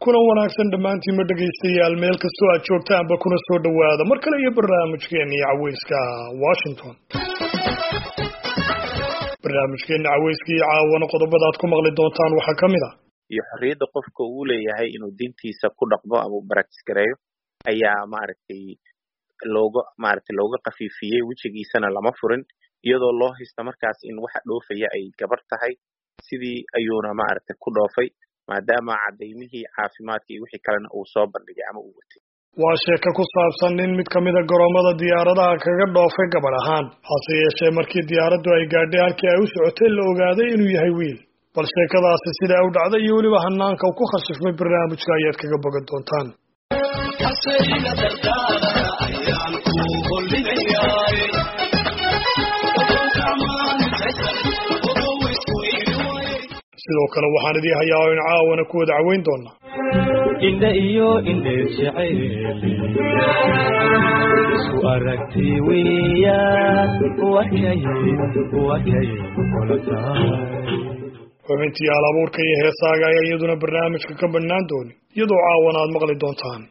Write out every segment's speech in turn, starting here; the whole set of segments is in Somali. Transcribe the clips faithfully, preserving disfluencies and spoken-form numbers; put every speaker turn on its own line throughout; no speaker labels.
kuna wanaagsan dhamaantiin ma dhageystayaal meel kastoo aad joogtaanba kuna soo dhawaada mar kale iyo barnaamijkeena caweyska Washington barnaamijkeena caweyska caawana qodobada aad ku maqli doontaan waxa kamid ah
iyo xorriyada qofka uu leeyahay inuu dintiisa ku dhaqmo ama practice gareeyo ayaa maaragtay looga maaragtay looga qafiifiyay wajigiisana lama furin iyadoo loo haysto markaas in waxa dhoofaya ay gabar tahay sidii ayuuna maaragtay ku dhoofay maadaama cadaymihii caafimaadka iyo wixii kalena uu soo bandhigay ama uu watay
waa sheeko ku saabsan in mid kamid ah garoomada diyaaradaha kaga dhoofay gabar ahaan hase yeeshee markii diyaaraddu ay gaadhay halkii ay u socotay la ogaaday inuu yahay wiil bal sheekadaasi sidaa u dhacday iyo weliba hanaanka uu ku khasifmay barnaamijka ayaad kaga bogan doontaan sidoo kale waxaan idii hayaa oo in caawana ku wada caweyn doonaa
indha iyo indheer jacayl isku aragti weeyaan wakay wakay
xubintii alabuurka iyo heesaaga ayaa iyaduna barnaamijka ka bannaan dooni iyadoo caawana aad maqli doontaan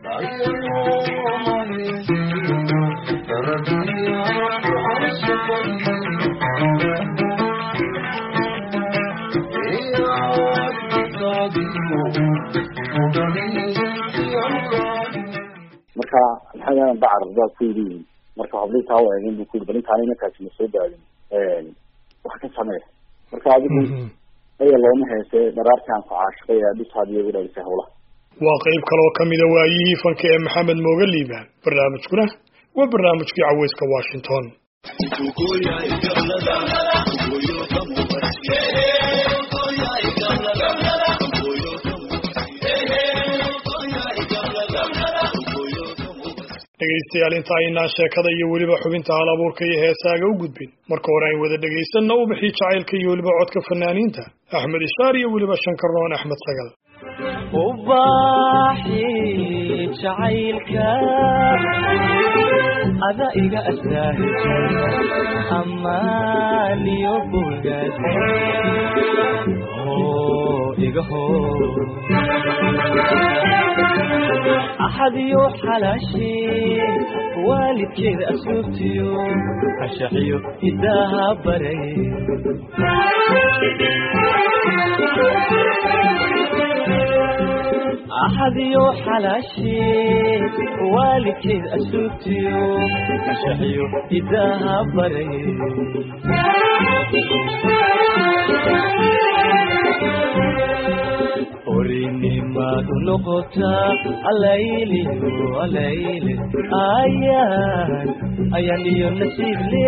marka maxaan bacar baa ku yiri marka hableey taa waa in ku bari taa inay kaasi soo daadin ee wax ka samee marka adigu ay looma heesay daraarkan ku caashqay aad hadiyo wadaagta hawla
waa qayb kale oo kamid ah waayihii fanka ee Maxamed Mooga Liibaan barnaamijkuna waa barnaamijkii caweyska Washington dhegeystayaal inta aynaan sheekada iyo weliba xubinta halabuurka iyo heesaaga u gudbin marka hore ay wada dhegeysanna u bixi jacaylka iyo weliba codka fanaaniinta Axmed Ishaar iyo weliba Shankarnoon Axmed Sagal
ubaxi jacaylka ada iga astaa amaniyo bulgad oo iga hoo أحد يوحلاشي والد كذا أسوتيو أشعيو إداها بري أحد يوحلاشي والد كذا أسوتيو أشعيو إداها بري أريني ما نقطة الليلي الليلي أيان أيان ينسيب لي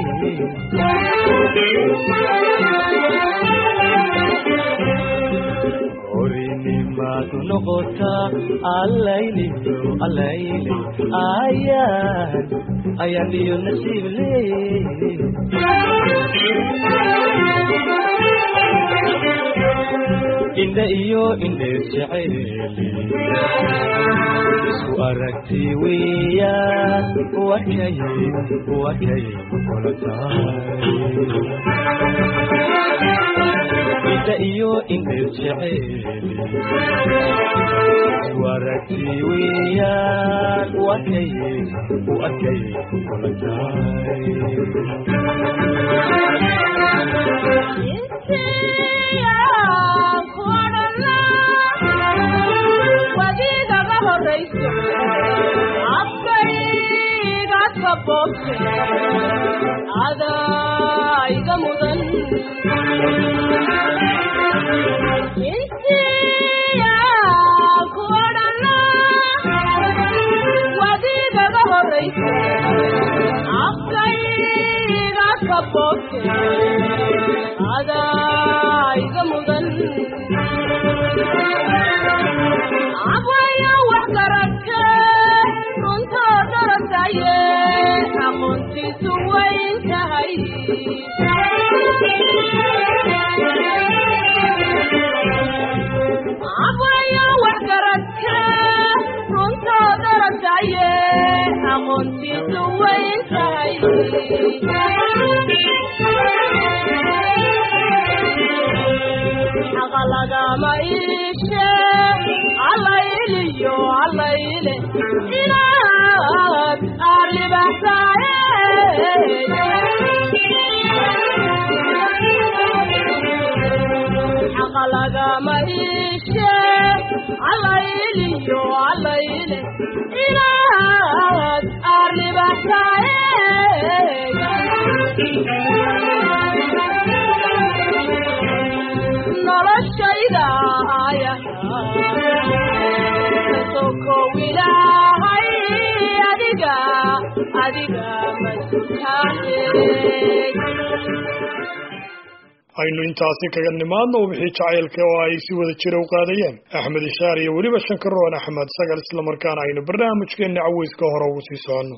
أريني ما نقطة الليلي الليلي أيان أيان ينسيب لي indha iyo indheer jacayl isku aragti weeyaan wakay wakay indha iyo indheer jacayl isku aragti weeyaan wakay wakay
ada iga mudan intiya ku odhana wadigaga horeysa afkayga ka bogte ada iga mudan abwaya wax garagka runta darataye aqoontiisu wayn tahay abwaya wax garagka runta darataye aqoontiisu wayn tahay lagama iishe allayliyo allayle inaad arribaxsaaye xaqa lagama iishe allayliyo allayle inaad arribaxsaaye noloshayda ayaasoo ilaahay adiga adiga masutaane
aynu intaasi kaga nimaadno wixii jacaylka oo ay si wada jira u qaadayeen Axmed Ishaar iyo weliba Shankaroon Axmed Sagal isla markaana aynu barnaamijkeena caweyska hore ugu sii socono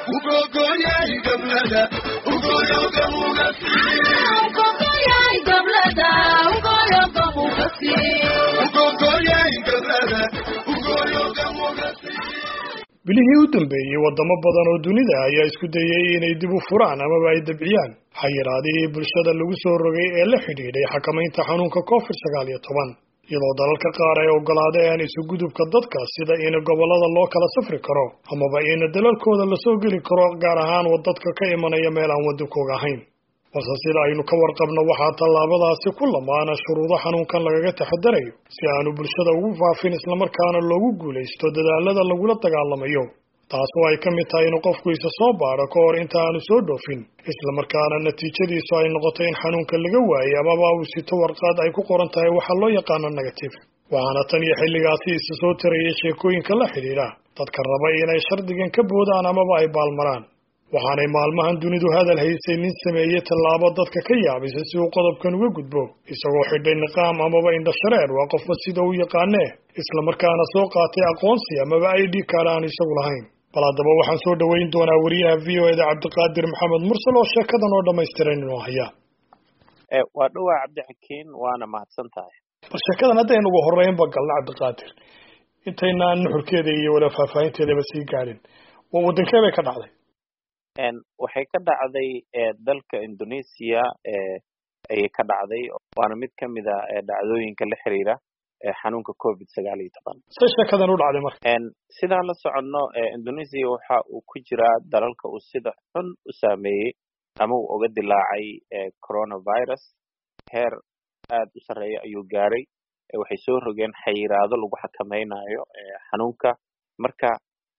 bilihii u dambeeyay wadamo badan oo dunida ayaa isku dayay inay dib u furaan amaba ay dabciyaan xayiraadihii bulshada lagu soo rogay ee la xidhiidhay xakamaynta xanuunka covid sagaal iyo toban iyadoo dalalka qaar ay ogolaadeen isu gudubka dadka sida in gobolada loo kala safri karo amaba in dalalkooda la soo geli karo gaar ahaan wadadka ka imanaya meel aan wadankooga ahayn balse sida aynu ka warqabno waxaa tallaabadaasi ku lamaana shuruudo xanuunkan lagaga taxadarayo si aanu bulshada ugu faafin islamarkaana loogu guulaysto dadaalada lagula dagaalamayo taas oo ay ka mid tahay inuu qofku isa soo baadho ka hor inta aanu soo dhoofin islamarkaana natiijadiisu ay noqoto in xanuunka laga waayay amaba uu sito warqad ay ku qoran tahay waxa loo yaqaano negative waxaana tan iyo xilligaasi isa soo tarayay sheekooyinka la xidhiidha dadka raba inay shardigan ka boodaan amaba ay baalmaraan waxaanay maalmahan dunidu hadal haysay nin sameeyey tallaabo dadka ka yaabisa si uu qodobkan uga gudbo isagoo xidhay niqaam amaba indhashareer waa qofba sida u yaqaanee islamarkaana soo qaatay aqoonsi amaba i d card aan isagu lahayn bal haddaba waxaan soo dhoweyn doonaa wariyaha v o eda cabdiqaadir maxamed mursal oo sheekadan oo dhammaystiran inuu hayaa
waa dhowaa cabdixakiin waana mahadsan tahay
bal sheekadan haddaynu ugu horreynba galna cabdiqaadir intaynaan nuxurkeeda iyo wala faahfaahinteedaba sii gaadhin waa wadankee bay ka dhacday
waxay ka dhacday dalka Indonesia ayay ka dhacday waana mid ka mid ah dhacdooyinka la xiriira xanuunka covid sagaal iyo toban
si sheekadan u dhacday marka
sidaan la soconno Indonesia waxa uu ku jiraa dalalka uu sida xun u saameeyay ama uu uga dilaacay coronavirus heer aad u sareeya ayuu gaaray waxay soo rogeen xayiraado lagu xakameynayo xanuunka marka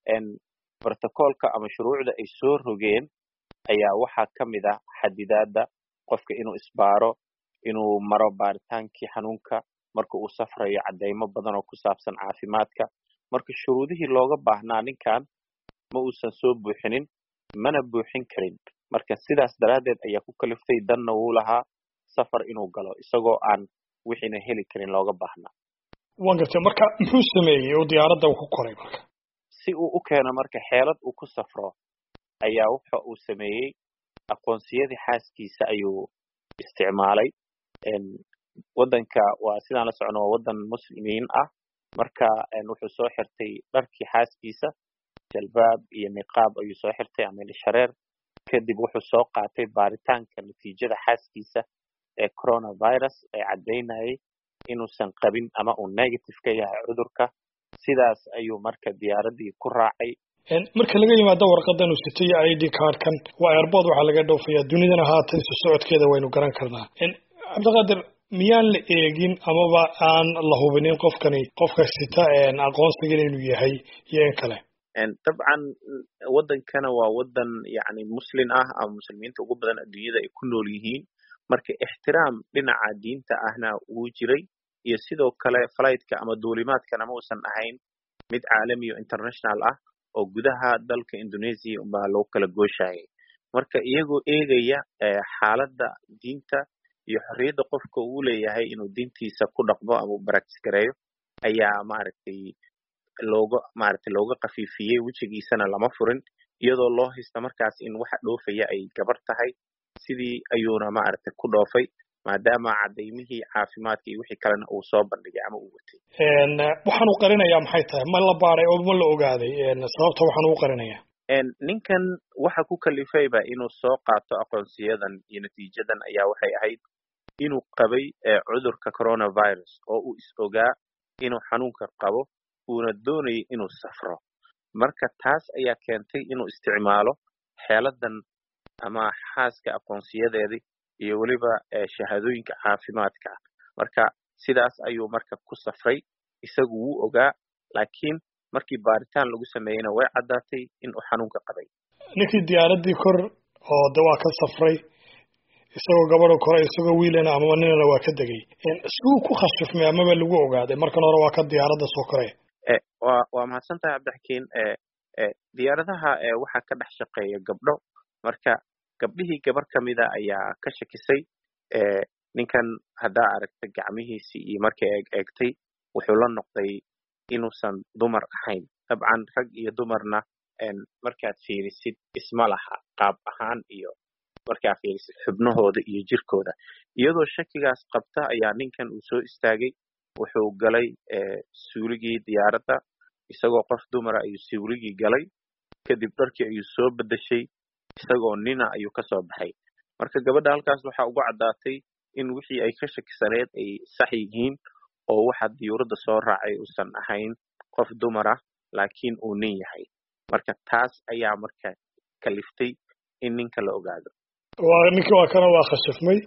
protocolka ama shuruucda ay soo rogeen ayaa waxaa ka mid ah xadidaada qofka inuu isbaaro inuu maro baaritaankii xanuunka marka uu safrayo cadeymo badan oo ku saabsan caafimaadka marka shuruudihii looga baahnaa ninkan ma uusan soo buuxinin mana buuxin karin marka sidaas daraaddeed ayaa ku kaliftay danna wuu lahaa safar inuu galo isagoo aan wixiina heli karin looga baahnaa
waan gartay marka muxuu sameeyey oo diyaaradda uu ku koray marka
si uu u keeno marka xeelad uu ku safro ayaa waxa uu sameeyey aqoonsiyadii xaaskiisa ayuu isticmaalay wadanka waa sidaan la socono waa wadan muslimiin ah marka wuxuu soo xirtay dharkii xaaskiisa jalbaab iyo niqaab ayuu soo xirtay ama indhashareer kadib wuxuu soo qaatay baaritaanka natiijada xaaskiisa ee coronavirus ee caddaynayay inuusan qabin ama uu negative ka yahay cudurka sidaas ayuu marka diyaaradii ku raacay
marka laga yimaado warqadan uu sitay I D card-kan waa airport waxa laga dhoofayaa dunidana haatan soo socodkeeda waynu garan karnaa cabdiqaadir miyaan la eegin amaba aan la hubinin qofkani qofka sita aqoonsiga inuu yahay iyo in kale
dabcan wadankana waa wadan yani muslim ah ama muslimiinta ugu badan adduunyada ay ku nool yihiin marka ixtiraam dhinaca diinta ahna uu jiray iyo sidoo kale flightka ama duulimaadkana ma uusan ahayn mid caalami iyo international ah oo gudaha dalka Indonesia baa loo kala gooshayay marka iyagoo eegaya xaaladda diinta iyo xorriyadda qofka uu leeyahay inuu diintiisa ku dhaqmo ama u practice gareeyo ayaa maaragtay looga maaragtay looga qafiifiyay wajigiisana lama furin iyadoo loo haysta markaas in waxa dhoofaya ay gabar tahay sidii ayuuna maaragtay ku dhoofay maadaama cadeymihii caafimaadka iyo wixii kalena uu soo bandhigay ama uu watay
waxaan u qarinayaa maxay tahay ma la baaray oo ma la ogaaday sababta waxaan u qarinayaa
ninkan waxa ku kalifayba inuu soo qaato aqoonsiyadan iyo natiijadan ayaa waxay ahayd inuu qabay cudurka coronavirus oo uu is ogaa inuu xanuunka qabo uuna doonayay inuu safro marka taas ayaa keentay inuu isticmaalo xeeladan ama xaaska aqoonsiyadeedii iyo weliba shahaadooyinka caafimaadka marka sidaas ayuu marka ku safray isagu wuu ogaa laakiin markii baaritaan lagu sameeyayna way caddaatay inuu xanuunka qabay
ninkii diyaaradii kor oo dawaa ka safray isagoo gabadho kore isagoo wiilana ama ninana waa ka degay siduu ku khashifmay amaba lagu ogaaday markan hore waa ka diyaaradda soo koray
waa waa mahadsantahay cabdixakiin diyaaradaha waxaa ka dhex shaqeeya gabdho marka gabdhihii gabar kamida ayaa ka shakisay ninkan haddaa aragtay gacmihiisii iyo markay eeg eegtay wuxuu la noqday inuusan dumar ahayn dabcan rag iyo dumarna markaad fiirisid isma laha qaab ahaan iyo markaa fiirisid xubnahooda iyo jirkooda iyadoo shakigaas qabta ayaa ninkan uu soo istaagay wuxuu galay suuligii diyaaradda isagoo qof dumara ayuu suuligii galay kadib dharkii ayuu soo bedeshay isagoo nina ayuu ka soo baxay marka gabadha halkaas waxaa ugu caddaatay in wixii ay ka shakisaneed ay sax yihiin oo waxa diyuuradda soo raacay uusan ahayn qof dumar ah laakiin uu nin yahay marka taas ayaa marka kaliftay in ninka la ogaado
waa ninka waa kana waa khashifmay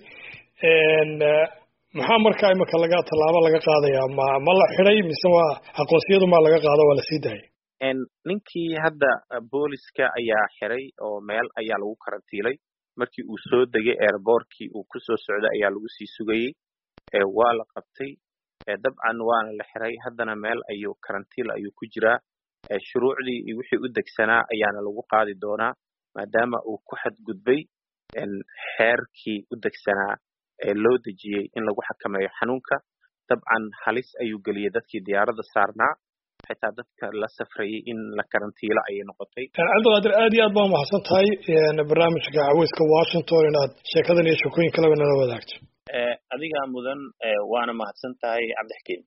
maxaa markaa imika laga tallaabo laga qaadayaa ma ma la xidhay mise waa aqoonsiyadu ma laga qaado waa la sii daayay
ninkii hadda booliska ayaa xiray oo meel ayaa lagu karantiilay markii uu soo degay airbortkii uu kusoo socday ayaa lagu sii sugayey waa la qabtay dabcan waana la xiray haddana meel ayuu karantiil ayuu ku jiraa shuruucdii iyo wixii u degsanaa ayaana lagu qaadi doonaa maadaama uu ku xadgudbay xeerkii u degsanaa ee loo dejiyey in lagu xakameeyo xanuunka dabcan halis ayuu geliyey dadkii diyaaradda saarnaa xitaa dadka la safrayay in la karantiilo ayay noqotay
cabdiqaadir aad iyo aad baa mahadsan tahay barnaamijka caweyska washington inaad sheekadan iyo sheekooyin kaleba nala wadaagto
adigaa mudan waana mahadsan tahay cabdixakiin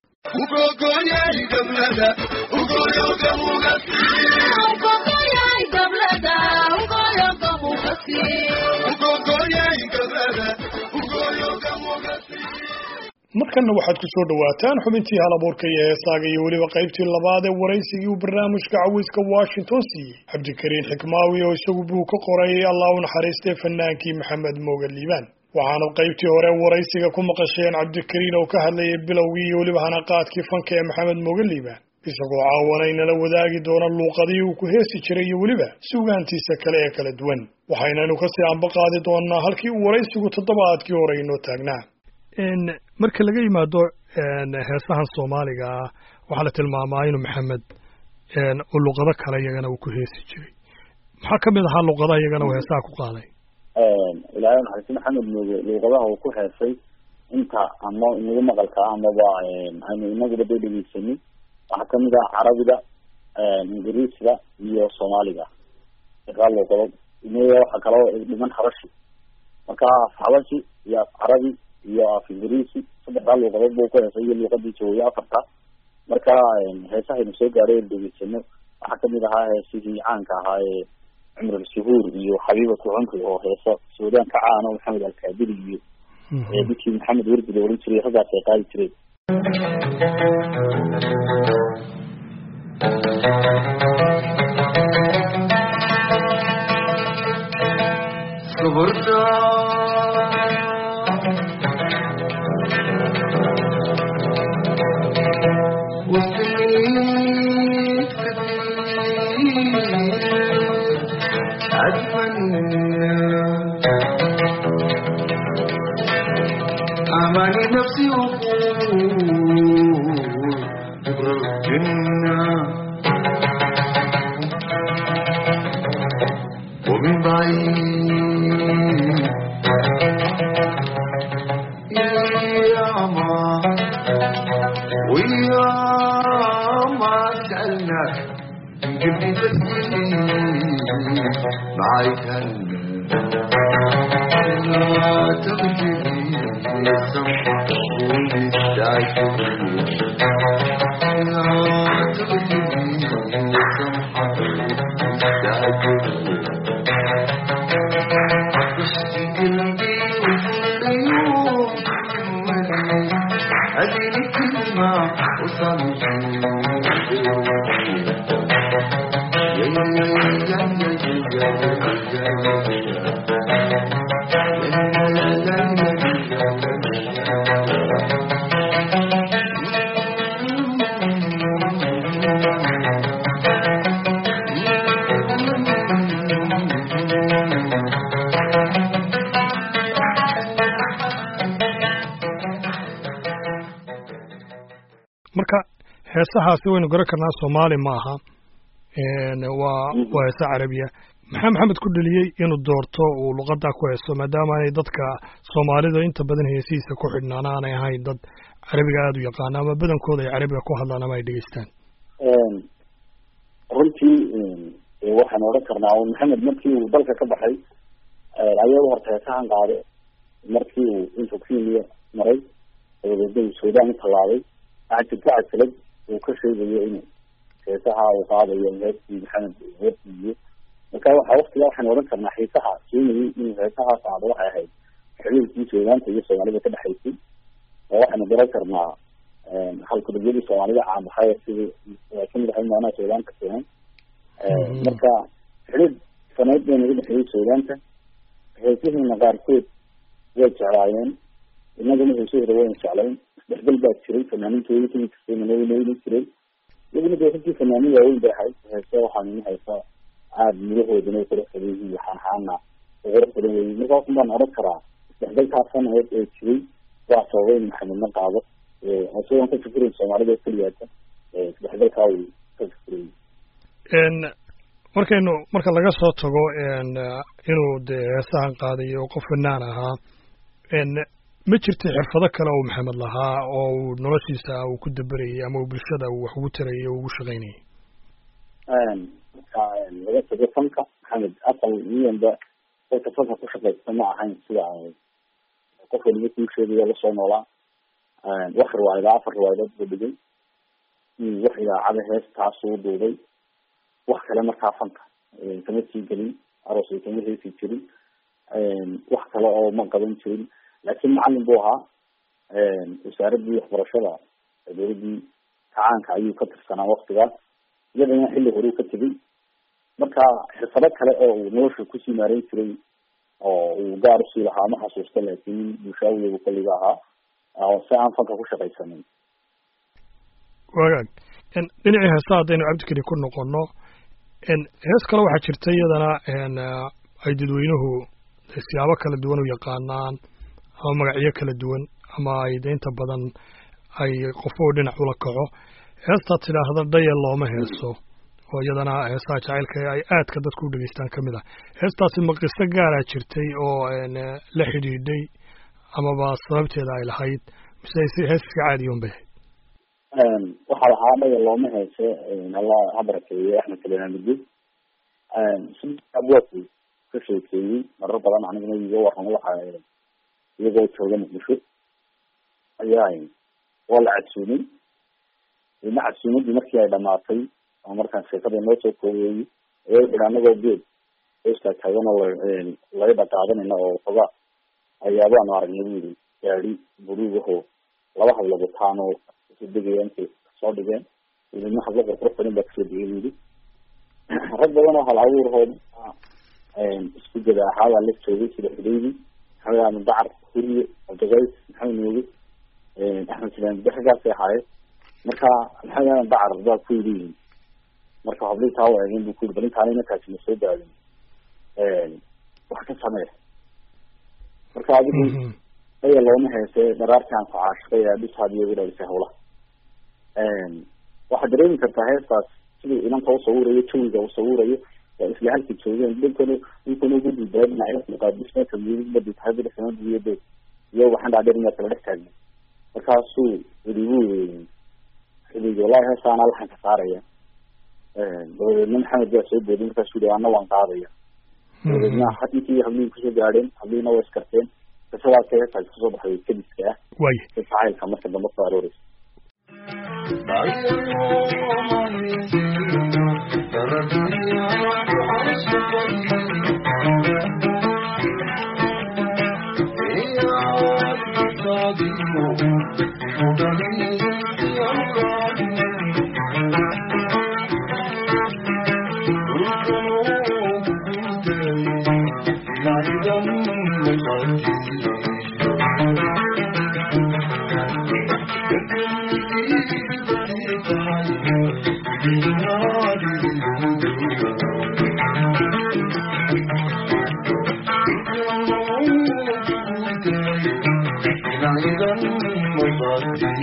markanna waxaad ku soo dhawaataan xubintii halabuurka iyo heesaaga iyo weliba qaybtii labaad ee waraysigii uu barnaamijka caweyska washington siiyey cabdikariin xikmaawi oo isagu buu ka qoray allah u naxariistay fanaankii maxamed mooga liibaan waxaana qaybtii hore waraysiga ku maqasheen cabdikariin oo ka hadlayay bilowgii iyo weliba hanaqaadkii fanka ee maxamed mooga liibaan isagoo caawana inala wadaagi doona luuqadii uu ku heesi jiray iyo weliba sugaantiisa kale ee kala duwan waxaynanu kasii anba qaadi doonaa halkii uu waraysigu toddobaadkii hore inoo taagnaa marka laga yimaado heesahan soomaaliga ah waxaa la tilmaamaa inuu maxamed luqado kale iyagana uu ku heesi jiray maxaa kamid ahaa luqadaha iyagana uu heesaha ku qaaday
ilaahay naxariisto maxamed mooge luuqadaha uu ku heesay inta ama inagu maqalka ah amaba aynu inaguba dee dhegeysanay waxaa kamid ah carabiga ingiriisga iyo soomaaliga kaa luuqado waxa kaloo dhiman habashi marka af habashi iyo af carabi iyo af ingiriisi saddexdaa luuqadood buu ku heesay iyo luuqadii joogiye afarta marka heesahaynu soo gaaray en degeysano waxaa kamid ahaa heesihii caanka ahaa ee cumr al-suhuur iyo xabiibatu cumri oo heeso suudaanka caano maxamed alkaadiri iyo dadkii maxamed werdi la oran jiray raggaas ay qaadi jireen
أماني نفسي وقول جبر الجنة ومن بعيد يا ما ويا ما سألناك جبني تسليم معاك لا تغجري السمحة والمستعجل لا تغجري السمحة والمستعجل عطشت قلبي وكل يوم
marka heesahaasi waynu garan karnaa Soomaali ma aha een waa waa heesa Carabiya maxaa maxamed ku dhaliyay inuu doorto uu luqadda ku heeso maadaama ay dadka Soomaalidu inta badan heesiisa ku xidhnaan aanay ahayn dad Carabiga aad u yaqaan ama badankooda ay Carabiga ku hadlaan ama ay dhageystaan
een runtii ee waxaan oran karnaa oo maxamed markii uu dalka ka baxay ayuu horta heesahan qaaday markii uu intuu Kenya maray oo Suudaan talaabay aad ka cadalad uu ka sheegayo in heesaha uu qaadayo heestii maxamed wadiyo marka waxa waqtiga waxaan oran karnaa heesaha Kenya in heesaha qaado waxay ahayd xiriirkii Suudaanta iyo Soomaalida ka dhaxaysay oo waxaan garan karnaa een halka dadka Soomaalida aan baxay sidii kamid ah maana Suudaanka keenay ee marka xiriir sanadeen ugu dhaxeeyay Suudaanta heesihii qaarkood way jeclaayeen inaguna heesihii way jeclaayeen isdhexgal baa jiray fanaaniintooda kamid ah inay jiray iyaguna dadkii fanaaniinta way baxay heeso waxaan haysaa aad midahoodana ku xiriiriyay waxaan haana ugu xiriiriyay marka waxaan oran karaa isdhexgalkaasna ee jiray waa sababay maxamed ma qaado ee asoo ka fikirin Soomaalida kaliyaata ee isdhexgalka uu ka fikiray
een markaynu marka laga soo tago een inuu de heesahan qaadayo qof fanaan ahaa een ma jirto xirfado kale oo maxamed lahaa oo noloshiisa uu ku dabarayay ama uu bulshada wax ugu tarayay oo ugu shaqeynayay
een kaan laga tago fanka maxamed asal niyada dadka fanka ku shaqeeya ma ahayn sida qof waliba ku sheegay la soo noolaa een wax riwaayad afar riwaayad badbadin in wax ilaacada heestaas uu duubay wax kale markaa fanka ee kama sii gelin aroosay kama heesi jirin een wax kale oo ma qaban jirin laakiin macallin buu ahaa een wasaaradii waxbarashada dowladii tacaanka ayuu ka tirsanaa waqtigaas iyadana xilli hore ka tegay marka xirfado kale oo uu nolosha ku sii maareyn jiray oo uu gaar u sii lahaa ma xasuusta laakiin bulshaawiga kaliya ahaa oo si aan fanka ku shaqaysanin
wagaag in dhinacii heesaha haddaynu cabdikari ku noqono in hees kale waxaa jirta iyadana een ay dadweynuhu siyaabo kala duwan u yaqaanaan ama magacyo kala duwan ama ay inta badan ay qof oo dhinac ula kaco heesta tidaahda dhayal looma heeso oo iyadana heesaha jacaylka ay aadka dadku u dhageystaan kamid ah heestaasi ma qiso gaar ah jirtay oo een la xidhiidhay ama ba sababteeda ay lahayd mise si hees caadi ah bay
een waxa lahaa dhayal looma heeso in Allah habarkeeyo Axmed Kaleemid een sidoo abwaabku ka sheekeeyay marar badan aniguna iyaga waxaan waxa iyagoo jooga Muqdisho ayaa wala casuumay ina casuumadii markii ay dhamaatay oo markaan sheekada noo soo koobay ee anaagoo geed heesta taagana la dhaqaadanayna oo xogaa ayaabaan aragnay gaari buruugaho laba hablood taano si degayaan soo dhigeen ilaa hablo qurux badan baa soo dhigay rag badan oo hal abuurhood een isku jira ahaa la joogay sida xidhiidhi xawaan dacar huriye abdagays maxamed nuugi een axmed silaan baxgaas ahay marka xawaan dacar baa ku yiri marka hablo taa waa in ku badan taanina kaasi soo daadin een wax ka sameey marka adigu ay looma heesay daraarkan ku caashqay ee dhis hadiyo wada sahawla een waxa dareemi kartaa heestaas sidii inaan soo sawirayo jawiga uu sawirayo waa isla halkii joogeen dadkana inkuna ugu diidaanay muqaddisna kamid mid tahay sanadiyada iyo waxaan dhaadheerna kala dhextaagay markaasuu wadigu xilliga wallahi heestaan Allah ka saaraya een dowladna Maxamed baa soo boodin markaasuu dhaana waan qaadaya dowladna hadii habliin ku soo gaadeen habliina way iskarteen sidaas ay tahay soo baxay kadiska
way
faa'ilka marka dambe soo arooris
Thank you. عيدا مصادي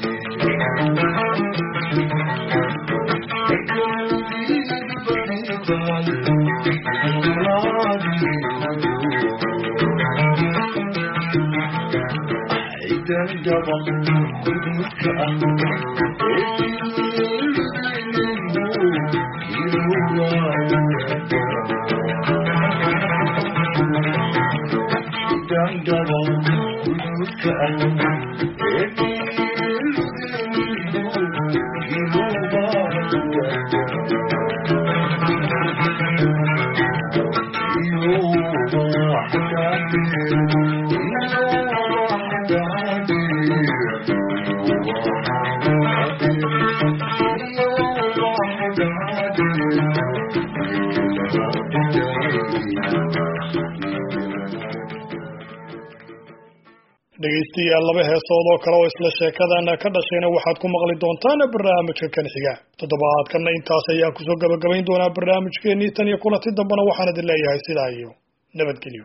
dhegeystayaal laba heesood oo kale oo isla sheekadana ka dhashayna waxaad ku maqli doontaan barnaamijka kan xiga toddobaadkana intaas ayaa kusoo gabagabayn doonaa barnaamijkeennii tan iyo kulanti dambana waxaan idin leeyahay sidaa iyo nabadgelyo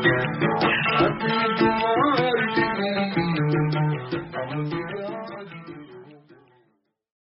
I'm